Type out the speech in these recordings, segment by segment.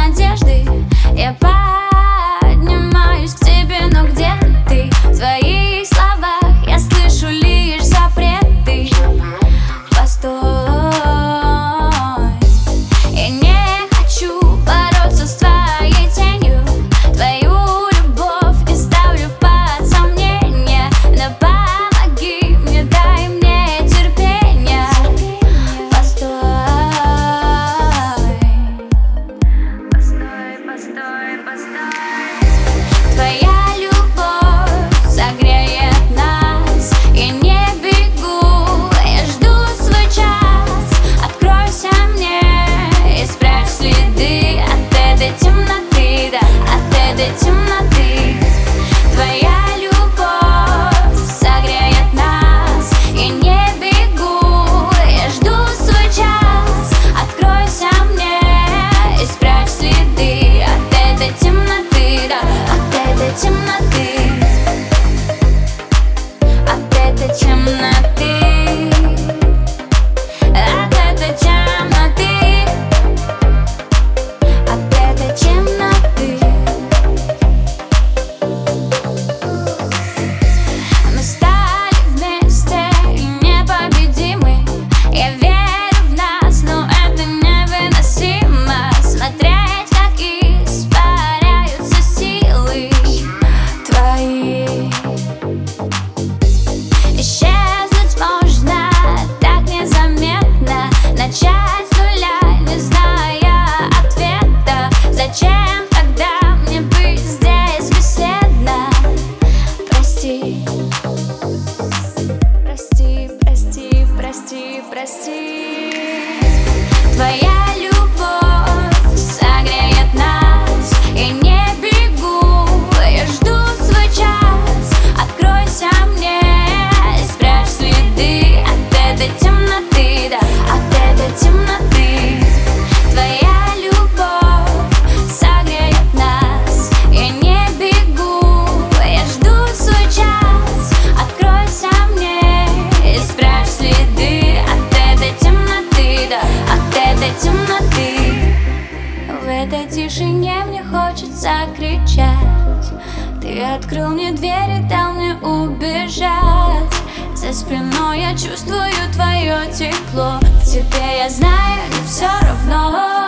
надежды. Я поднимаюсь к тебе, но где ты? В твоих словах я слышу лишь запреты. Постой, я не хочу бороться с твоей тенью. Твою любовь я ставлю под сомнение. Но помоги мне, дай мне терпение. Постой, постой, постой. Твоя любовь согреет нас. Я не бегу, я жду свой час. Откройся мне и спрячь следы от этой темноты, да, от этой темноты. Твоя любовь согреет нас. Я не бегу, я жду свой час. Откройся мне и спрячь следы от этой темноты, да, от этой темноты, от этой темноты, от этой темноты, от этой темноты. Мы стали вместе и непобедимы. Я верю в нас, но это невыносимо. Смотреть, как испаряются силы твои. Исчезнуть можно так незаметно. Начать с нуля, не зная ответа. Зачем тогда мне быть здесь беседно? Прости, прости, прости, прости, прости. Твоя любовь согреет нас. Я не бегу, я жду свой час. Откройся мне и спрячь следы от этой темноты, да, от этой темноты. Твоя любовь согреет нас. Я не бегу, я жду свой час. Откройся мне и спрячь следы от этой темноты, да, от этой темноты. В этой тишине мне хочется кричать. Ты открыл мне дверь и дал мне убежать. За спиной я чувствую твое тепло. Тебе я знаю, не все равно.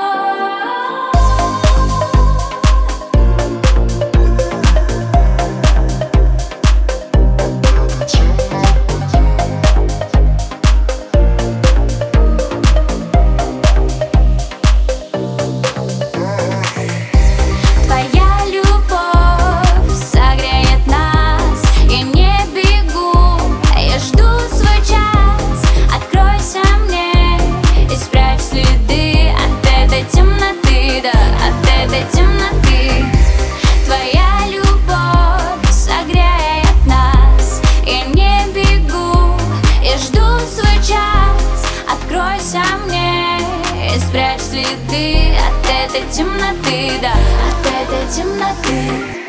Твоя любовь согреет нас. Я не бегу, я жду свой час. Откройся мне и спрячь следы от этой темноты, да, от этой темноты. Твоя любовь согреет нас. Я не бегу, я жду свой час. Откройся мне и спрячь следы от этой темноты, да, от этой темноты.